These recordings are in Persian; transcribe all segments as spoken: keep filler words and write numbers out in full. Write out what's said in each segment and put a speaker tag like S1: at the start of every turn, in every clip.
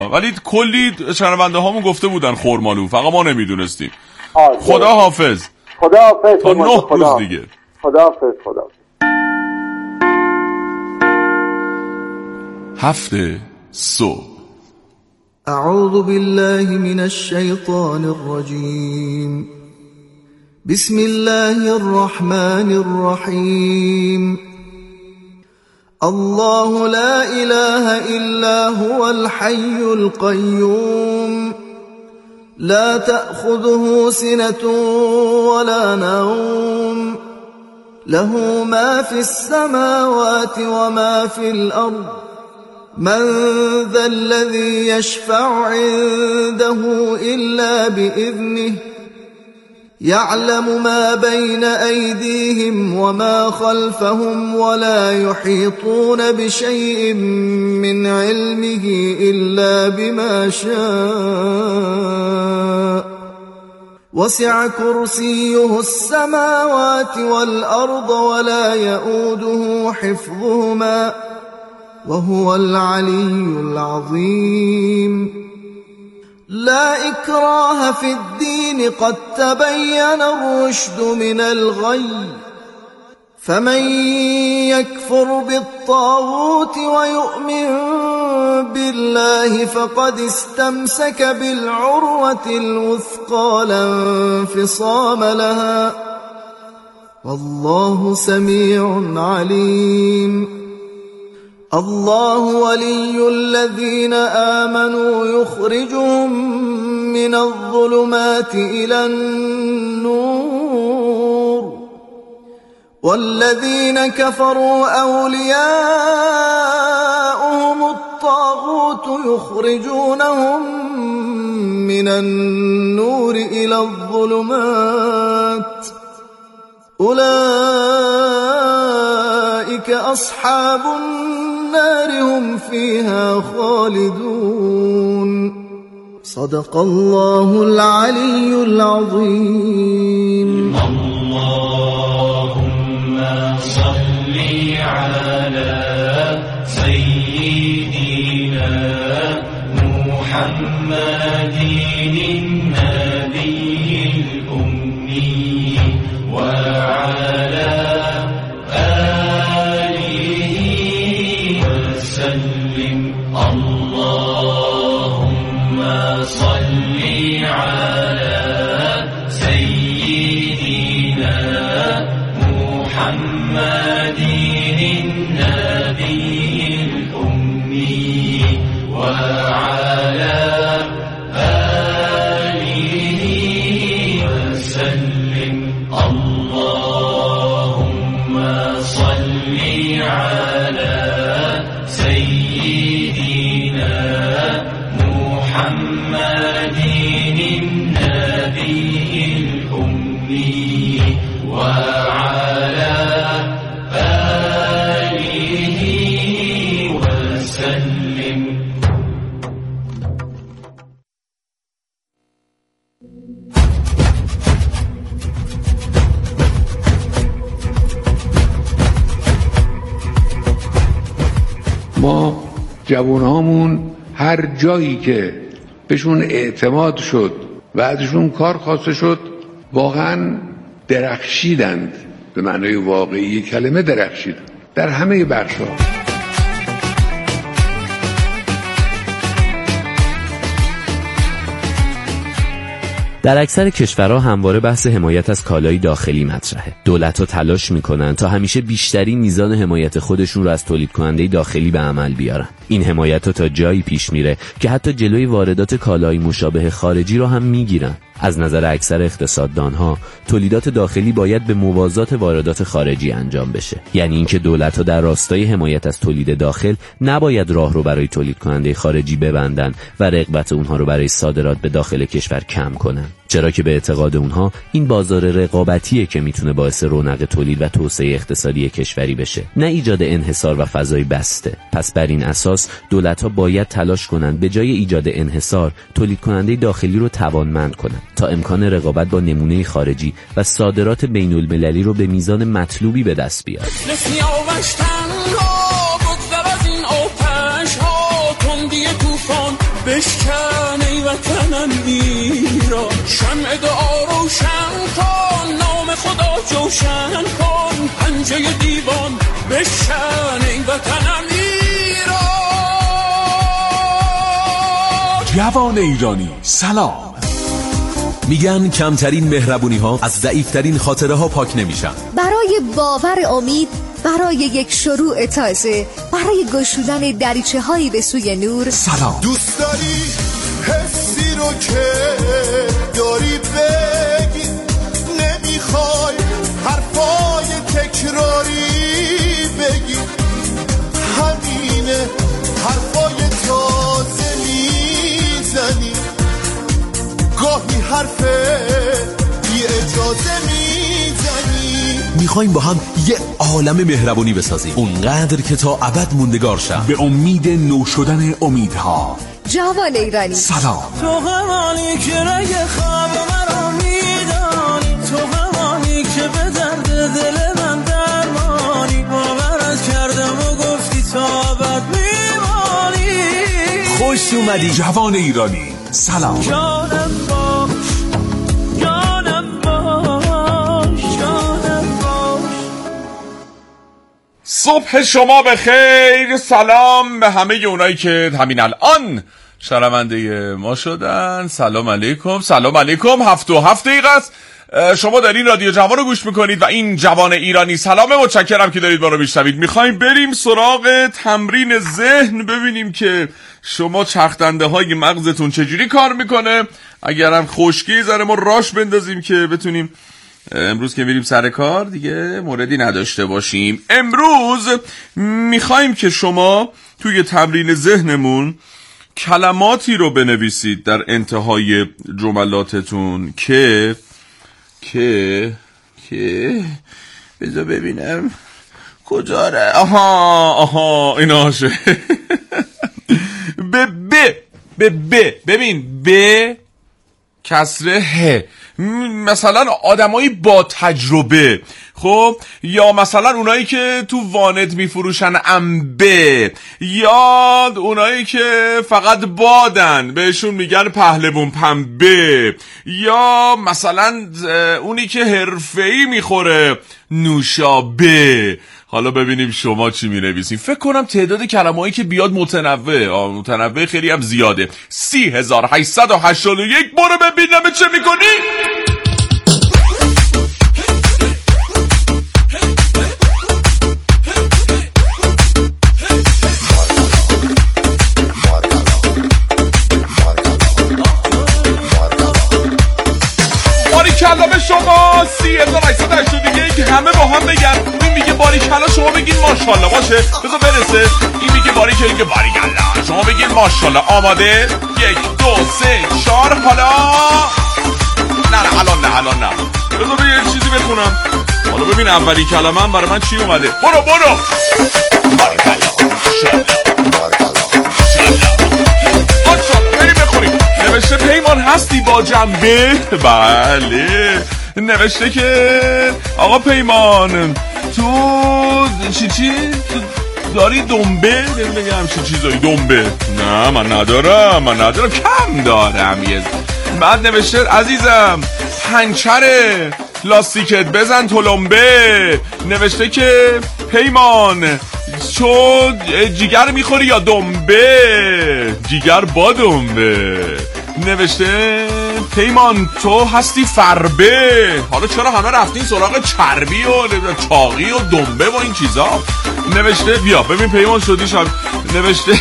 S1: ولی کلی شنونده هامون گفته بودن خرمالو، فقط ما نمیدونستیم. خدا حافظ.
S2: خدا حافظ
S1: تا نه روز دیگه.
S2: خدا حافظ. خدا
S1: هفته صبح.
S3: اعوذ بالله من الشیطان الرجیم. بسم الله الرحمن الرحیم. الله لا اله الا هو الحي القيوم لا تأخذه سنة ولا نوم له ما في السماوات وما في الأرض من ذا الذي يشفع عنده إلا بإذنه يعلم ما بين أيديهم وما خلفهم ولا يحيطون بشيء من علمه إلا بما شاء وسع كرسيه السماوات والأرض ولا يؤوده حفظهما وهو العلي العظيم. لا إكراه في الدين قد تبين الرشد من الغي فمن يكفر بالطاغوت ويؤمن بالله فقد استمسك بالعروة الوثقى لا انفصام لها والله سميع عليم. الله ولي الذين آمنوا يخرجهم من الظلمات إلى النور والذين كفروا أولياؤهم الطاغوت يخرجونهم من النور إلى الظلمات أولئك أصحاب النار هم فيها خالدون. صدق الله العلي العظيم.
S4: اللهم صل على سيدنا محمد النبي الأمي وعلى اللهم صل على سيدنا محمد النبي الأمي وعلى آله وسلم. اللهم صل على سيدنا محمد النبي الأمي وعلى آله وسلم.
S5: ما جوانهامون هر جایی که بهشون اعتماد شد و ازشون کار خواسته شد واقعا درخشیدند، به معنای واقعی کلمه درخشیدند در همه بخش‌ها.
S6: در اکثر کشورها همواره بحث حمایت از کالای داخلی مطرحه. دولت‌ها تلاش میکنن تا همیشه بیشترین میزان حمایت خودشون رو از تولید کننده داخلی به عمل بیارن. این حمایت تا جایی پیش میره که حتی جلوی واردات کالای مشابه خارجی رو هم میگیرن. از نظر اکثر اقتصاددانها تولیدات داخلی باید به موازات واردات خارجی انجام بشه. یعنی اینکه دولت‌ها در راستای حمایت از تولید داخل نباید راه رو برای تولید کننده خارجی ببندن و رغبت اونها رو برای صادرات به داخل کشور کم کنن. چرا که به اعتقاد اونها این بازار رقابتیه که میتونه باعث رونق تولید و توسعه اقتصادی کشوری بشه، نه ایجاد انحصار و فضای بسته. پس بر این اساس دولت‌ها باید تلاش کنند به جای ایجاد انحصار تولید کننده داخلی رو توانمند کنند تا امکان رقابت با نمونه خارجی و صادرات بین‌المللی رو به میزان مطلوبی به دست بیاره.
S7: بشکن ای وطنم ایران، شمع دعا روشن کن، نام خدا جوشن کن، پنجه دیوان بشکن ای وطنم ایران.
S8: جوان ایرانی سلام.
S9: میگن کمترین مهربونی ها از ضعیفترین خاطره ها پاک نمیشن.
S10: برای باور امید، برای یک شروع تازه، برای گشودن دریچه هایی به سوی نور
S8: سلام.
S11: دوست داری حسی رو که داری بگی، نمیخوای حرفای تکراری بگی، همینه حرفای تازه میزنی، گاهی حرف بی اجازه میزنی.
S9: میخوایم با هم یه عالم مهربونی بسازیم، اونقدر که تا ابد موندگار شه،
S8: به امید نو شدن امیدها.
S10: جوان ایرانی
S8: سلام.
S7: تو همانی که رگ خواب مرا میدانی، تو همانی که به درد دل من درمانی، باورت کردم و گفتی تا ابد میمانی.
S9: خوش اومدی
S8: جوان ایرانی سلام.
S7: جانم باش، جانم باش، جانم باش.
S1: صبح شما بخیر. سلام به همه اونایی که همین الان شنونده ما شدن. سلام علیکم. سلام علیکم. هفت و هفت دقیقه است شما دارین رادیو جوان رو گوش میکنید و این جوان ایرانی سلامه. متشکرم که دارید ما رو میشنوید. میخوایم بریم سراغ تمرین ذهن، ببینیم که شما چرخدنده های مغزتون چجوری کار میکنه. اگرم خشکی زره ما راش بندازیم که بتونیم امروز که میریم سر کار دیگه موردی نداشته باشیم. امروز میخوایم که شما توی تمرین ذهنمون کلماتی رو بنویسید در انتهای جملاتتون که که که بذار ببینم کجا ره. آها آها ایناشه. به ب به ب ببین ب کسره ه، مثلا آدمایی با تجربه، خب، یا مثلا اونایی که تو وانت میفروشن انبه، یا اونایی که فقط بادن بهشون میگن پهلوون پنبه، یا مثلا اونی که حرفه‌ای میخوره نوشابه. حالا ببینیم شما چی می نویسین. فکر کنم تعداد کلمه‌ای که بیاد متنوع متنوع خیلی هم زیاده. سی هزار هشتصد و هشتاد و یک. برو ببینم چه میکنی. باریکلا به شما. سی هزار هشتصد و هشتاد و یک. همه با هم بگن. این میگه باریکلا، شما بگین ماشاءالله. باشه بذار برسه. این میگه باریکلا، این میگه باریکلا، شما بگین ماشاءالله. آماده؟ یک دو سه چهار. حالا نه نه الان نه الان نه بذار به یه چیزی بخونم. حالا ببین اولی کلمه هم برای من چی اومده. برو برو. باریکلا ماشاءالله. بریم بخوریم. نوشته پیمان هستی با جنبه؟ بله. نوشته که آقا پیمان تو چی چی داری دنبه؟ نمیگم چی چیزایی دنبه. نه من ندارم، من ندارم، کم دارم یه. بعد نوشته عزیزم پنچره لاستیکت بزن تلمبه. نوشته که پیمان تو جیگر میخوری یا دنبه؟ جیگر با دنبه. نوشته پیمان تو هستی فربه. حالا چرا همه رفتین سراغ چربی و چاقی و دنبه و این چیزا؟ نوشته بیا ببین پیمان شدی شد. نوشته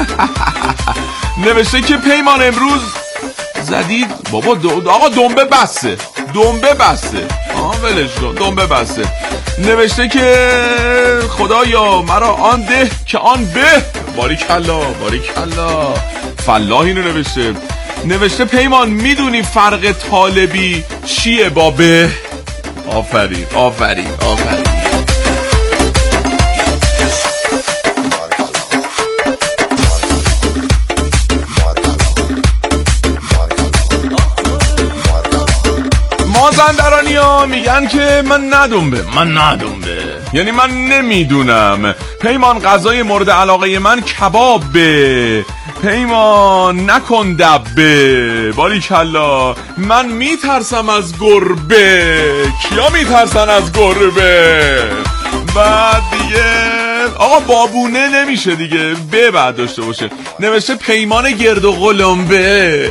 S1: نوشته که پیمان امروز زدید بابا دو... آقا دنبه بسه، دنبه بسه، آه ولش کن، دنبه بسه. نوشته که خدایا مرا آن ده که آن به. باریکلا باریکلا. فلاح اینو نوشته. نوشته پیمان میدونی فرق طالبی چیه با به؟ آفرین آفرین آفرین. مازندرانی ها میگن که من ندونبه، من ندونبه یعنی من نمیدونم. پیمان غذای مورد علاقه من کبابه. پیمان نکن دبه، باریکلا من میترسم از گربه. کیا میترسن از گربه؟ بعد دیگه آقا بابونه نمیشه دیگه، ب بعد داشته باشه. نوشته پیمان گرد و قلمبه.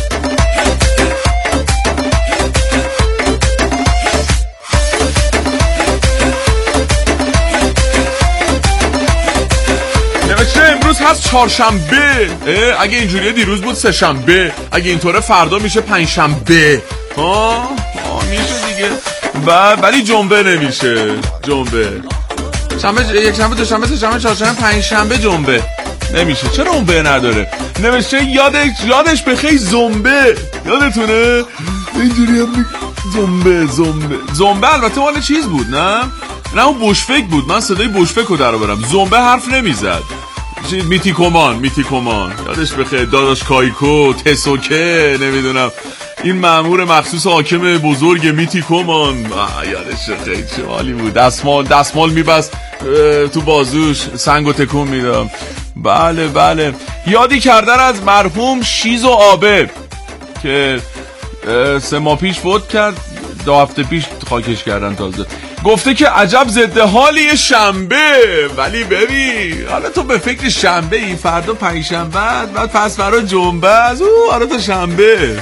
S1: نوشته امروز هست چهارشنبه. اگه اینجوریه دیروز بود سه شنبه، اگه اینطوره فردا میشه پنج شنبه. ها آه میشه دیگه. بعد ولی جنبه نمیشه. جنبه شنبه، یک شنبه، دو شنبه، سه شنبه، چهار شنبه، پنج شنبه جنبه نمیشه. چرا اون به نداره؟ نوشته یادش یادش بخیر زنبه. یادتونه اینجوری هم زنبه زنبه زنبه البته مال چیز بود نه؟ نه اون بوشفک بود. من صدای بوشفک رو در آورم. زنبه حرف نمیزد. میتی کمان میتی کمان یادش بخیر. داداش کایکو تسوکه نمیدونم این مأمور مخصوص حاکم بزرگ میتی کمان یادش بخیر چه حالی بود. دستمال دستمال میبست تو بازوش، سنگو تکون میدم. بله بله. یادی کردن از مرحوم شیز و آبه که سه ماه پیش فوت کرد، دو هفته پیش خاکش کردن تازه. گفته که عجب ضد حالی شنبه، ولی ببین حالا تو به فکر شنبه ای، فردا پنج شنبه، بعد پس فردا جنبه است. او حالا تو شنبه.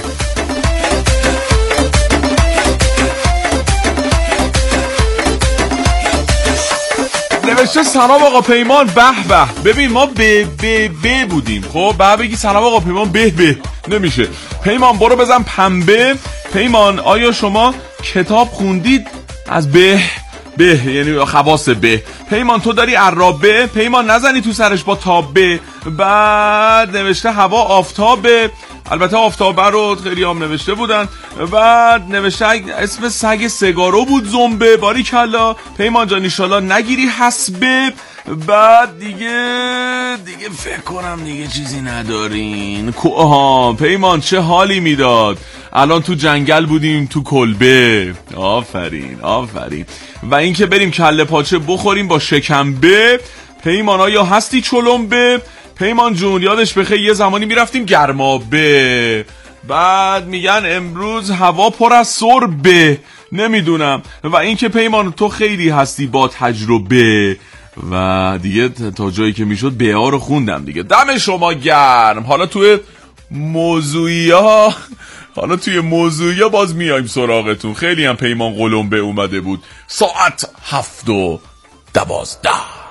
S1: نوشته سلام آقا پیمان به به. ببین ما به به به بودیم، خب بعد بگی سلام آقا پیمان به به نمیشه. پیمان برو بزن پنبه. پیمان آیا شما کتاب خوندید از به به یعنی خواص به؟ پیمان تو داری عرابه. پیمان نزنی تو سرش با تابه. بعد نوشته هوا آفتابه. البته آفتابه رو خیلی هم نوشته بودن. بعد نوشته اسم سگ سگارو بود زنبه. باریکلا پیمان جان انشالله نگیری حسبه. بعد دیگه دیگه فکر کنم دیگه چیزی ندارین. آها پیمان چه حالی میداد الان تو جنگل بودیم تو کلبه. آفرین آفرین. و اینکه بریم کله پاچه بخوریم با شکمبه. پیمان آیا هستی چلمبه؟ پیمان جون یادش بخیر یه زمانی میرفتیم گرمابه. بعد میگن امروز هوا پر از سربه. نمیدونم. و اینکه پیمان تو خیلی هستی با تجربه. و دیگه تا جایی که میشد به ها رو خوندم دیگه. دم شما گرم. حالا توی موضوعی ها حالا توی موضوعی ها باز میایم سراغتون. خیلی هم پیمان قلمبه اومده بود. ساعت هفت و دوازده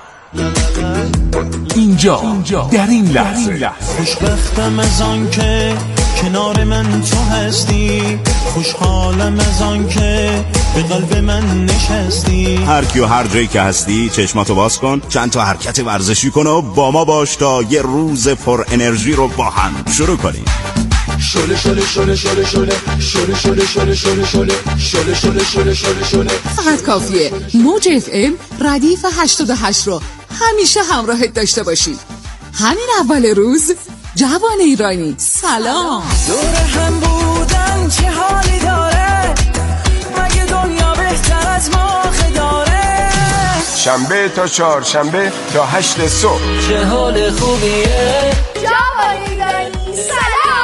S8: اینجا, اینجا در این لحظه
S7: خوشبختم از آن که کنار من تو هستی، خوشحالم از آن که به قلب من نشستی.
S12: هر کی و هر جایی که هستی چشماتو باز کن، چند تا حرکت ورزشی کن و با ما باش تا یه روز پر انرژی رو با هم شروع کنیم.
S13: شله شله شله شله شله شله شله شله شله شله شله شله شله شله شله.
S14: فقط کافیه موج اف ام ردیف هشتاد و هشت رو همیشه همراهت داشته باشی. همین اول روز جوان ایرانی سلام.
S7: دور هم بودن چه حالی داره، مگه دنیا بهتر از ما داره.
S13: شنبه تا چهار شنبه تا هشت صبح
S7: چه حال خوبیه
S10: جوان ایرانی سلام.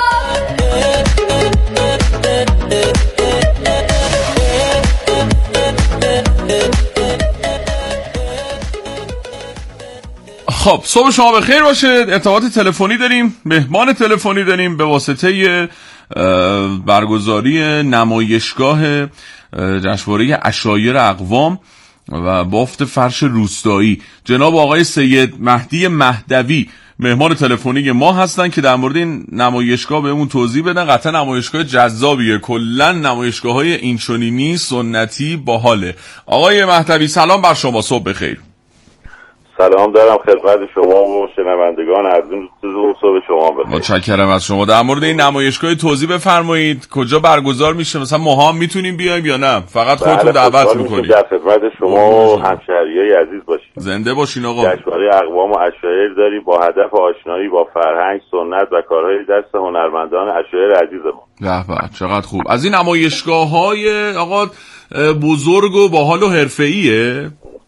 S1: خب صبح شما بخیر باشه. ارتباط تلفنی داریم، مهمان تلفنی داریم به واسطه برگزاری نمایشگاه جشنواره عشایر اقوام و بافت فرش روستایی. جناب آقای سید مهدی مهدوی مهمان تلفنی ما هستن که در مورد این نمایشگاه بهمون توضیح بدن. قطعا نمایشگاه جذابیه، کلا نمایشگاه‌های اینچنینی سنتی باحاله. آقای مهدوی سلام بر شما، صبح بخیر.
S15: سلام دارم خدمت شما و شنوندگان عزیز. صبح شما بخیر.
S1: متشکرم از شما. در مورد این نمایشگاه توضیح بفرمایید، کجا برگزار میشه؟ مثلا ما هم میتونیم بیایم یا نه فقط خودتون دعوت میکنید؟
S15: در خدمت شما و همشهریای عزیز باشید.
S1: زنده باشین آقا.
S15: جشنواره اقوام و عشایر داریم با هدف آشنایی با فرهنگ، سنت و کارهای دست هنرمندان عشایر عزیزمون.
S1: به به چقدر خوب. از این نمایشگاه‌های آقا بزرگ و باحال و حرفه‌ایه؟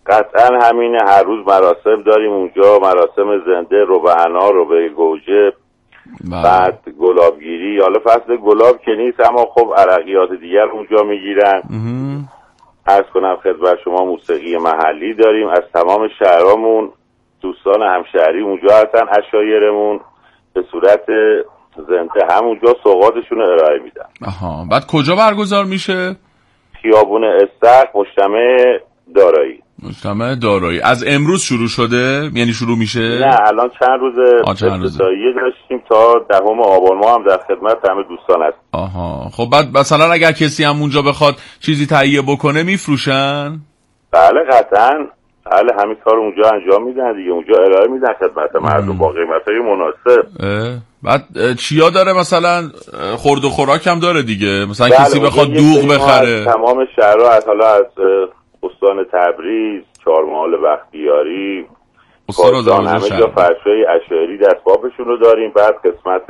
S15: قطعا همینه. هر روز مراسم داریم اونجا، مراسم زنده، رو به انار، رو به گوجه، بعد گلابگیری. حالا فصل گلاب که نیست اما خب عرقیات دیگر اونجا میگیرن. عرض کنم خدمت شما موسیقی محلی داریم از تمام شهرامون، دوستان همشهری اونجا هستن، عشایرمون به صورت زنده همونجا سوغاتشون رو ارائه میدن.
S1: آها. بعد کجا برگزار میشه؟
S15: خیابون استخر، مجتمع دارایی.
S1: مجتمع دارایی. از امروز شروع شده؟ یعنی شروع میشه؟
S15: نه الان چند روز ابتدایی داشتیم تا دهم آبان ماه هم در خدمت همه دوستان هست.
S1: آها. خب بعد مثلا اگر کسی هم اونجا بخواد چیزی تهیه بکنه میفروشن؟
S15: بله قطعا. بله همین کار اونجا انجام میدن دیگه، اونجا ارائه میدن خدمت مردم با قیمتای مناسب.
S1: بعد چیا داره مثلا؟ خورد و خوراک هم داره دیگه، مثلا کسی بخواد دوغ بخره؟
S15: تمام شهرها از حالا از استان تبریز، چهارمحال بختیاری، کاشان، همه جا فرشای عشایری دستبافشون رو داریم. بعد قسمت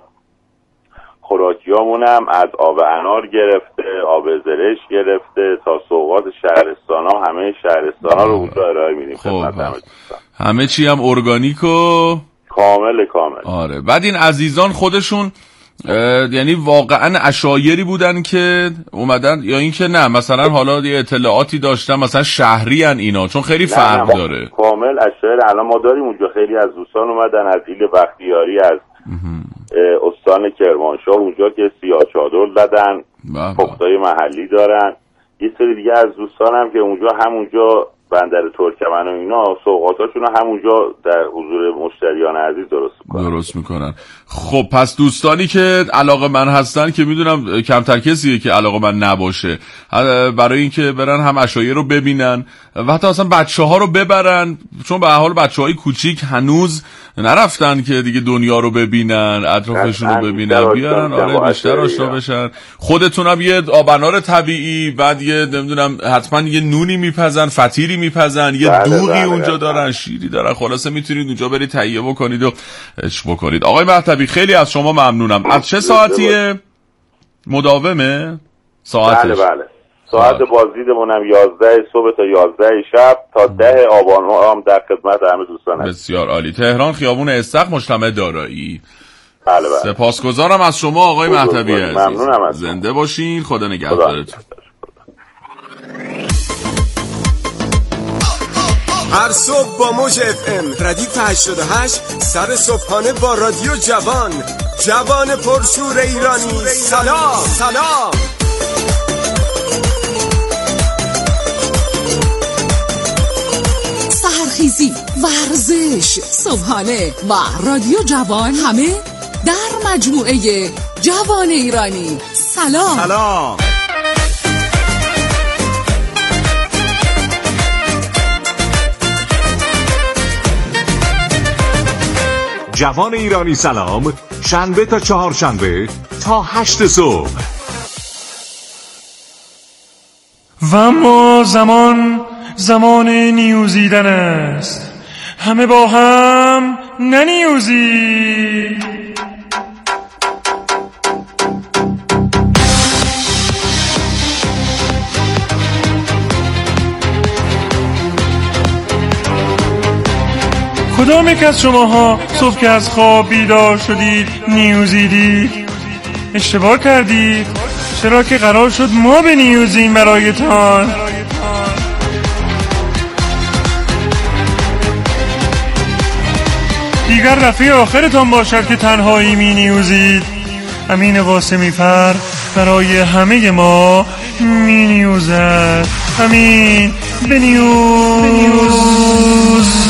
S15: خوراکیامون هم از آب انار گرفته، آب زرش گرفته تا سوغات شهرستان ها، همه شهرستان ها رو اونجا ارائه میدیم خدمت همه دوستان.
S1: همه چی هم ارگانیک و
S15: کامل کامل.
S1: آره. بعد این عزیزان خودشون یعنی واقعا عشایری بودن که اومدن یا این که نه مثلا حالا یه اطلاعاتی داشتن مثلا شهری ان اینا؟ چون خیلی فرق داره.
S15: کامل عشایر. الان ما داریم اونجا خیلی از دوستان اومدن از ایل بختیاری، از استان کرمانشاه اونجا که سیاه چادر دادن، پختای محلی دارن. یه سری دیگه از دوستان هم که اونجا همونجا بندر ترکمن و اینا سوغاتاشون رو همونجا در حضور مشتریان عزیز درست میکنن.
S1: درست میکنن. خب پس دوستانی که علاقه من هستن که میدونم کمتر کسیه که علاقه من نباشه، برای اینکه برن هم عشایر رو ببینن و حتی اصلا بچه ها رو ببرن، چون به حال بچه های کوچیک هنوز نرفتن که دیگه دنیا رو ببینن، اطرافشون رو ببینن، بیارن آره بیشتر آشنا بشن. خودتون هم یه آبنار طبیعی، بعد یه نمیدونم حتما یه نونی میپزن، فطیری میپزن، یه
S15: بله
S1: دوغی
S15: بله
S1: اونجا
S15: بله.
S1: دارن، شیری دارن، خلاصه میتونید اونجا برید تهیه بکنید و اش بکنید. آقای مهدوی خیلی از شما ممنونم. از چه ساعتیه؟ مداومه؟ ساعتش؟
S15: بله بله. ساعت بازدیدمون هم یازده صبح تا یازده شب تا ده آبان ماه هم در خدمت همه دوستان هست.
S1: بسیار عالی. تهران خیابون استخر، مجتمع دارایی.
S15: بله بله.
S1: سپاسگزارم از شما آقای مهدوی عزیز.
S15: ممنونم از شما.
S1: زنده باشین. خدا نگهدارتون.
S16: هر صبح با موج اف ام ردیف هشتاد و هشت سر صبحانه با رادیو جوان، جوان پرشور ایرانی. سلام سلام.
S14: سحرخیزی، ورزش، صبحانه و رادیو جوان همه در مجموعه جوان ایرانی. سلام
S12: سلام.
S8: جوان ایرانی سلام، شنبه تا چهارشنبه تا هشت صبح.
S17: و اما زمان زمان نیوزیدن است، همه با هم ننیوزید. کدام یک از شماها صبح که از خواب بیدار شدید نیوزیدید؟ اشتباه کردید، چرا که قرار شد ما بنیوزیم برایتان. دیگر دفعه آخرتان باشد که تنهایی می نیوزید. امین قاسمی فر برای همه ما می نیوزد. امین بنیوز.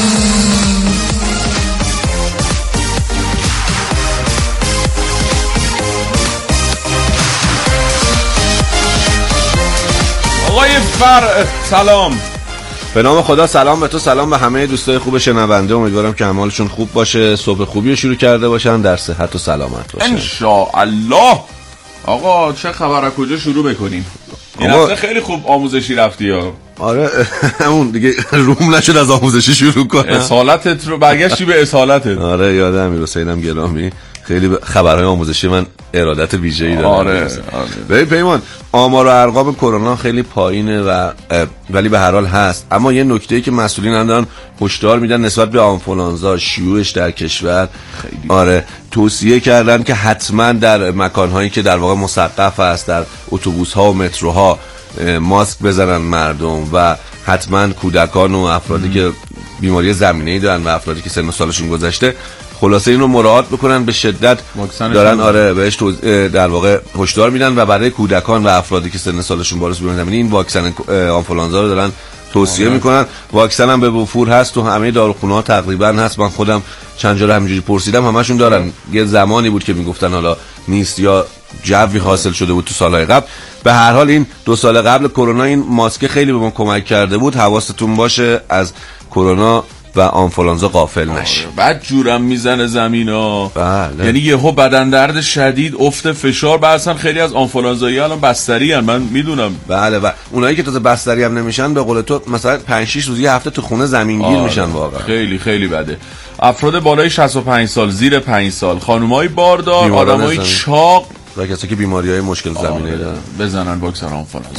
S1: آقای فر سلام.
S18: به نام خدا سلام به تو، سلام به همه دوستای خوب شنونده. امیدوارم که اعمالشون خوب باشه، صبح خوبی رو شروع کرده باشن، در صحت و سلامت باشن
S1: ان شاء الله. آقا چه خبر، از کجا شروع بکنیم؟ این هفته خیلی خوب آموزشی رفتی ها.
S18: آره همون دیگه روم نشد از آموزشی شروع کنم.
S1: اصالتت رو برگشتی به اصالتت.
S18: آره یادم امیر حسینم گرامی خیلی خبرهای آموزشی من ارادت ویژه‌ای دارم.
S1: آره آره.
S18: ببین پیمان، آمار و ارقام کرونا خیلی پایینه و ولی به هر حال هست، اما یه نکته‌ای که مسئولین الان هشدار میدن نسبت به آنفولانزا شیوعش در کشور خیلی. آره توصیه کردن که حتما در مکان‌هایی که در واقع مسقف است، در اتوبوس‌ها و متروها ماسک بزنن مردم و حتما کودکان و افرادی ام. که بیماری زمینه‌ای دارن و افرادی که سن سالشون گذشته خلاصه اینو مراعات بکنن به شدت دارن. آره بهش در واقع هشدار میدن و برای کودکان و افرادی که سن سالشون بالاست بیماری زمینه‌ای این واکسن آنفولانزا رو دارن توصیه میکنن. واکسن هم به وفور هست تو همه داروخونه‌ها تقریبا هست. من خودم چند جا رو همینجوری پرسیدم همشون دارن. یه زمانی بود که میگفتن حالا نیست یا جوی حاصل شده بود تو سالهای قبل. به هر حال این دو سال قبل کرونا این ماسک خیلی به ما کمک کرده بود. حواستون باشه از کرونا و آنفولانزا غافل نشه.
S1: بعد جورم میزنه زمینا.
S18: بله.
S1: یعنی یهو بدن درد شدید، افت فشار، بعد اصلا خیلی از آنفولانزایی الان بستری ان، من میدونم.
S18: بله و اونایی که تازه بستری هم نمیشن به قول تو مثلا پنج شش روز یه هفته تو خونه زمینگیر میشن واقعا.
S1: خیلی خیلی بده. افراد بالای شصت و پنج سال، زیر پنج سال، خانمای باردار، آدمای چاق
S18: و کسایی که بیماری‌های مشکل زمینه‌ای دارن
S1: بزنن واکسن آنفولانزا.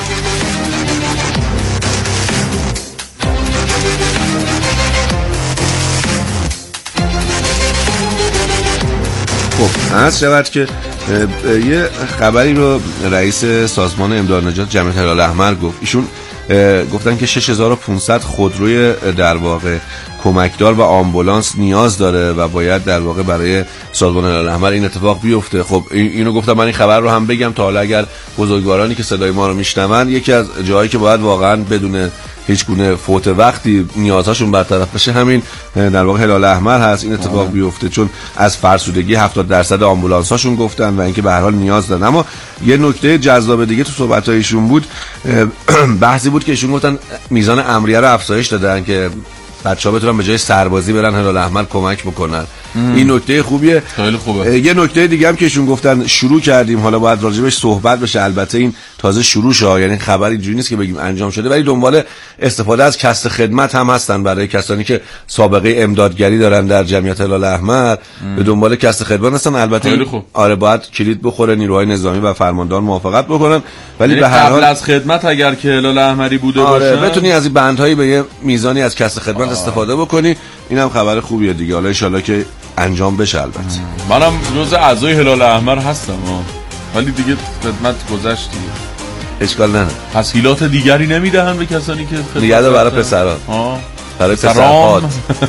S18: خب هست شود که یه خبری رو رئیس سازمان امداد نجات جمعیت هلال احمر گفت. ایشون گفتن که شش هزار و پانصد خودروی در واقع کمکدار و آمبولانس نیاز داره و باید در واقع برای سازمان هلال احمر این اتفاق بیفته. خب اینو گفتم من این خبر رو هم بگم تا حالا اگر بزرگوارانی که صدای ما رو میشنون، یکی از جایی که باید واقعا بدون هیچ گونه فوت وقتی نیازهاشون برطرف بشه همین در واقع هلال احمر هست این اتفاق آه. بیفته، چون از فرسودگی هفتاد درصد آمبولانساشون گفتن و اینکه به هر حال نیاز دارن. اما یه نکته جذاب دیگه تو صحبت‌هایشون بود، بحثی بود که ایشون گفتن میزان امریه رو افزایش دادن که بچه‌ها بتونن به جای سربازی برن هلال احمر کمک بکنن. ام. این نکته خوبیه.
S1: خیلی خوبه.
S18: یه نکته دیگه هم که ایشون گفتن شروع کردیم، حالا باید راجبش صحبت بشه، البته این تازه شروع شه، یعنی خبر اینجوری نیست که بگیم انجام شده، ولی دنبال استفاده از کسب خدمت هم هستن برای کسانی که سابقه امدادگری دارن در جمعیت هلال احمر. به دنبال کسب خدمت هستن. البته آره باید کلید بخوره، نیروهای نظامی و فرماندهان موافقت بکنن، ولی به هر حال
S1: قبل از خدمت اگر که هلال احمری بوده
S18: آره باشه بتونی از این بندهایی به یه میزانی از کسب خدمت آه. استفاده بکنی. اینم خبر خوبیه دیگه، حالا ان شاءالله که انجام بشه. البته
S1: منم جزء اعضای هلال احمر هستم آه. ولی دیگه خدمت گذشت دیگه،
S18: اشکال نداره.
S1: تسهیلات دیگری نمیدهن به کسانی که خدمت
S18: دیگه برای پسران
S1: اه
S18: برای پسرات.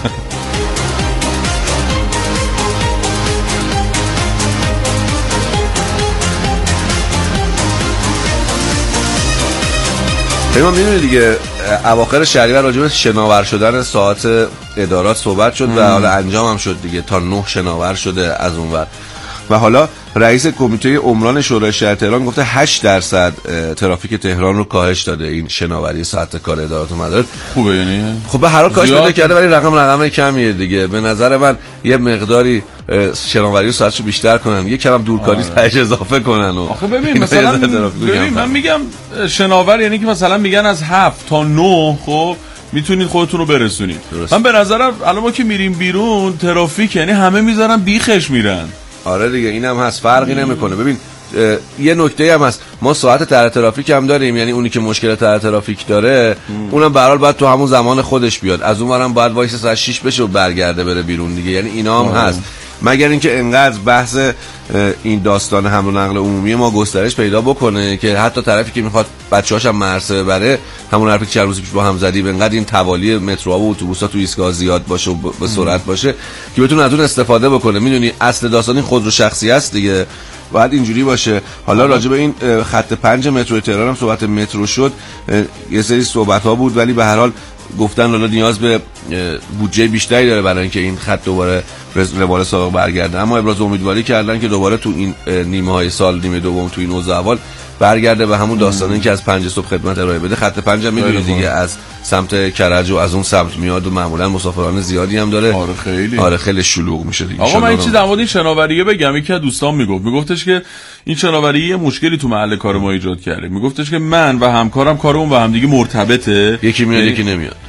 S18: پیمان میدونی دیگه اواخر شهریور راجع به شناور شدن ساعات ادارات صحبت شد و حالا انجام هم شد دیگه، تا نه شناور شده از اونور. و حالا رئیس کمیته عمران شورای شهر تهران گفته هشت درصد ترافیک تهران رو کاهش داده این شناوری ساعت کار ادارات و مدارس.
S1: خوبه یعنی؟
S18: خب به هر حال کاهش پیدا کرده، ولی رقم رقم کمیه دیگه. به نظر من یه مقداری شناوری رو ساعتشو بیشتر کنن، یه کم دورکاری سرش اضافه کنن. و
S1: آخه ببین مثلا ببین من میگم شناور یعنی که مثلا میگن از هفت تا نه خب میتونید خودتون رو برسونید. درست. من به نظرم الان ما که میریم بیرون ترافیک یعنی همه میذارن بیخش میرن.
S18: آره دیگه اینم هست، فرقی نمیکنه. ببین یه نکته هم هست، ما ساعت تر ترافیک هم داریم، یعنی اونی که مشکل تر ترافیک داره م. اونم به هر حال باید تو همون زمان خودش بیاد، از اونورم باید وایس ساعت شش بشه و برگرده بره بیرون دیگه، یعنی اینا هم آه. هست. مگر اینکه انقدر بحث این داستان حمل و نقل عمومی ما گسترش پیدا بکنه که حتی طرفی که میخواد بچه‌هاش هم مرسه ببره، همون حرفی که چند روز پیش با هم زدیم، انقدر این توالی متروها و اتوبوس‌ها تو ایستگاه زیاد باشه و به سرعت باشه که بتونه از اون استفاده بکنه. میدونی اصل داستان این خودرو شخصی است دیگه، باید اینجوری باشه. حالا راجع به این خط پنج مترو تهران هم صحبت مترو شد، یه سری صحبت‌ها بود، ولی به هر حال گفتن حالا نیاز به بودجه بیشتری داره برای اینکه این خط دوباره روال سابق برگرده، اما ابراز امیدواری کردن که دوباره تو این نیمه های سال، نیمه دوم تو این اوضاع اول برگرده به همون داستان این که از پنج صبح خدمت ارائه بده. خط پنج هم میدونید دیگه از سمت کرج و از اون سمت میاد و معمولا مسافران زیادی هم داره.
S1: آره خیلی
S18: آره خیلی شلوغ میشه دیگه.
S1: آقا من این چیز در مورد این شناوریه بگم، یکی از دوستان میگفت میگفتش که این شناوریه مشکلی تو محل کار ما ایجاد کرده. میگفتش که من و همکارم کارمون با هم دیگه مرتبطه،
S18: یکی میاد یکی نمیاد.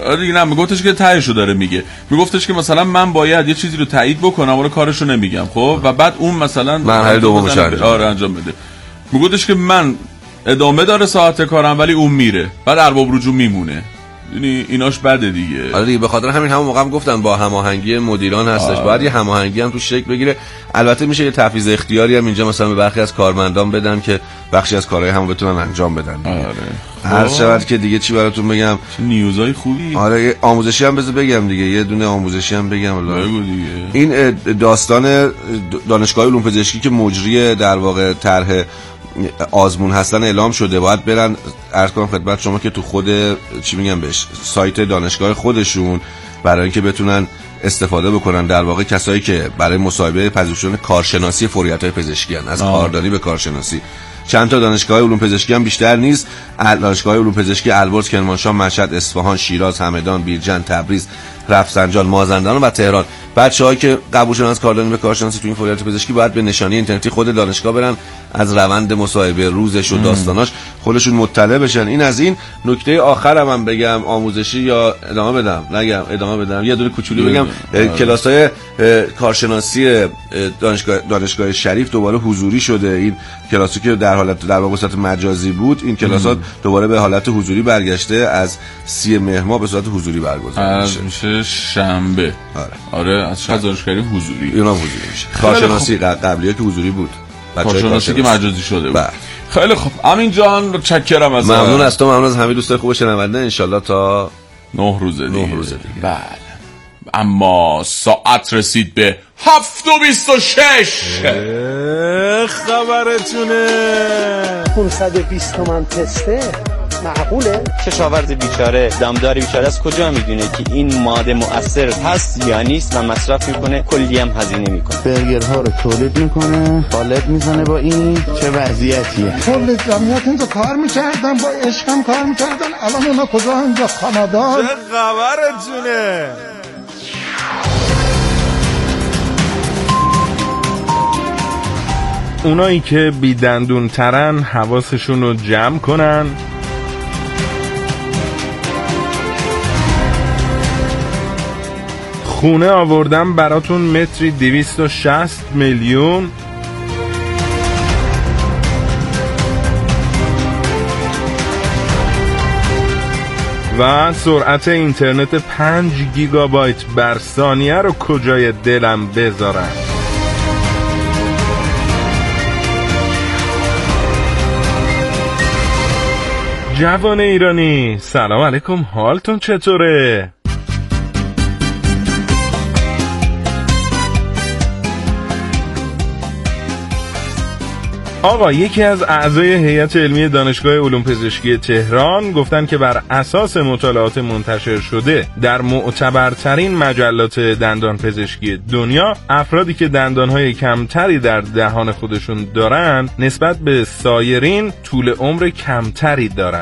S1: آره دیگه، نه میگفتش که تهشو داره میگه، میگفتش که مثلا من باید یه چیزی رو تایید بکنم ولی کارشو نمیگم، خب و بعد اون مثلا
S18: مرحله دومش
S1: آره انجام بده. میگفتش که من ادامه داره ساعت کارم ولی اون میره، بعد ارباب رجوع میمونه. یعنی ایناش بده دیگه.
S18: آره دیگه، به خاطر همین همون موقع هم گفتن با هماهنگی مدیران هستش. آه. باید یه هماهنگی هم تو شکل بگیره. البته میشه یه تفویض اختیاری هم اینجا مثلا به برخی از کارمندان بدن که بخشی از کارهای همو بتونن انجام بدن.
S1: آره.
S18: هر شود که دیگه چی براتون بگم؟
S1: چه نیوزای خوبی.
S18: آره آموزشی هم بذار بگم دیگه، یه دونه آموزشی هم بگم.
S1: بگو دیگه.
S18: این داستان دانشگاه علوم پزشکی که مجری در واقع طرح آزمون هستن اعلام شده، باید برن عرض کنم خدمت شما که تو خود چی میگم بهش سایت دانشگاه خودشون برای اینکه بتونن استفاده بکنن، در واقع کسایی که برای مصاحبه پذیرشدن کارشناسی فوریت‌های پزشکی هستن، از کاردانی به کارشناسی. چند تا دانشگاه علوم پزشکی هم بیشتر نیست. دانشگاه علوم پزشکی البرز، کرمانشاه، مشهد، اصفهان، شیراز، همدان، بیرجند، تبریز، رفسنجان، مازندران و تهران. بچه‌هایی که قبول شدن از کاردانی به کارشناسی تو این فوریت پزشکی باید به نشانی اینترنتی خود دانشگاه برن، از روند مصاحبه، روزش و داستاناش خودشون مطلع بشن. این از این. نکته آخرم هم بگم آموزشی یا ادامه بدم؟ نگم ادامه بدم. یه دونه کوچولو بگم، کلاس‌های کارشناسی دانشگاه دانشگاه شریف دوباره حضوری شده. این کلاسی که در حالت در واقع صورت مجازی بود، این کلاسات دوباره به حالت حضوری برگشته. از سی مهر ماه به صورت حضوری برگزار میشه.
S1: میشه شنبه.
S18: آره
S1: آره از شهر دانشگاهی حضوری.
S18: اینا حضوری میشه. کارشناسی قبلیه که حضوری بود.
S1: کارشناسی که مجازی شده بود. خیلی خوب امین جان، چکرم از
S18: ممنون از تو، ممنون از همه دوستای خوب شنونده. ان شاءالله تا
S1: نه روزه دیگه.
S18: نه روزه دیگه.
S1: بله. اما ساعت رسید به هفت و بیست و شش.
S19: خبرتونه
S20: پانصد و بیست تومن تسته معقوله؟
S21: کشاورز بیچاره، دامدار بیچاره از کجا میدونه که این ماده مؤثر هست یا نیست و مصرف میکنه، کلی هم هزینه میکنه.
S22: برگرها رو تولید میکنه، خالد میزنه. با این چه وضعیتیه؟
S23: کل جمعیت اینجا کار میکردن، با عشقم کار میکردن، الان اونا کجا؟ اینجا کانادا.
S19: چه خبرتونه؟ اونایی که بی دندون ترن حواسشون رو جمع کنن. خونه آوردم براتون متری دویست و شصت میلیون. و سرعت اینترنت پنج گیگابایت بر ثانیه رو کجای دلم بذارم. جوان ایرانی سلام علیکم، حالتون چطوره؟ آقا یکی از اعضای هیئت علمی دانشگاه علوم پزشکی تهران گفتن که بر اساس مطالعات منتشر شده در معتبرترین مجلات دندان پزشکی دنیا، افرادی که دندانهای کمتری در دهان خودشون دارن نسبت به سایرین طول عمر کمتری دارن.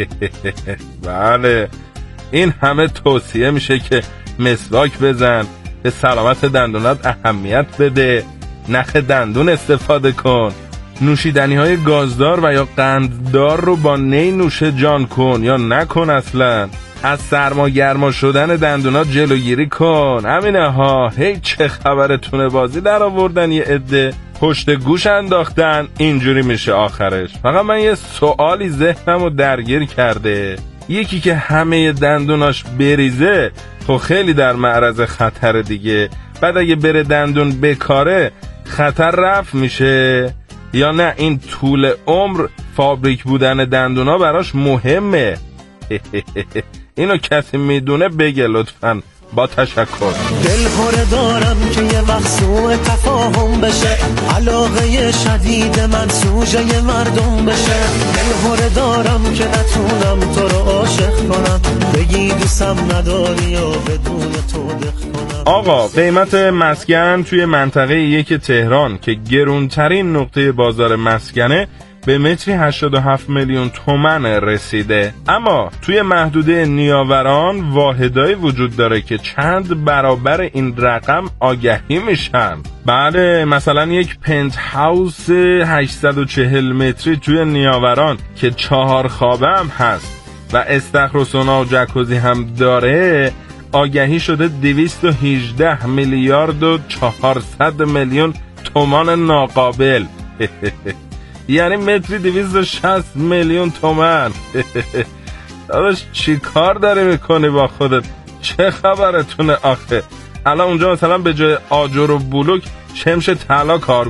S19: بله، این همه توصیه میشه که مسواک بزن، به سلامت دندونات اهمیت بده، نخ دندون استفاده کن، نوشیدنی های گازدار و یا قنددار رو با نی نوشه جان کن یا نکن، اصلا از سرما گرما شدن دندونات جلوگیری کن. همینه ها. هی چه خبرتونه؟ بازی در آوردن یه عده، پشت گوش انداختن، اینجوری میشه آخرش. فقط من یه سوالی ذهنمو درگیر کرده، یکی که همه دندوناش بریزه خب خیلی در معرض خطر دیگه، بعد اگه بره دندون بکاره خطر رفع میشه یا نه این طول عمر فابریک بودن دندونا براش مهمه؟ اینو کسی میدونه بگه لطفاً، با تشکر.
S7: دل خوره دارم که یه وقت سوء تفاهم بشه، علاقه شدید من سوژه مردم بشه. دل خوره دارم که نتونم تو رو عاشق کنم، بگی دوستم نداری و بدون تو دق کنم.
S19: آقا قیمت مسکن توی منطقه یک تهران که گرونترین نقطه بازار مسکنه به متری هشتاد و هفت میلیون تومان رسیده. اما توی محدوده نیاوران واحدایی وجود داره که چند برابر این رقم آگهی میشن. بله، مثلا یک پنت هاوس هشتصد و چهل متری توی نیاوران که چهار خوابه هم هست و استخر و سونا و جکوزی هم داره، آگهی شده دویست و هجده میلیارد و چهارصد میلیون تومان ناقابل. یعنی متری دویست و شصت میلیون تومان. داداش چی کار داری میکنی با خودت؟ چه خبرتونه آخه؟ الان اونجا مثلا به جای آجر و بلوک شمش طلا کار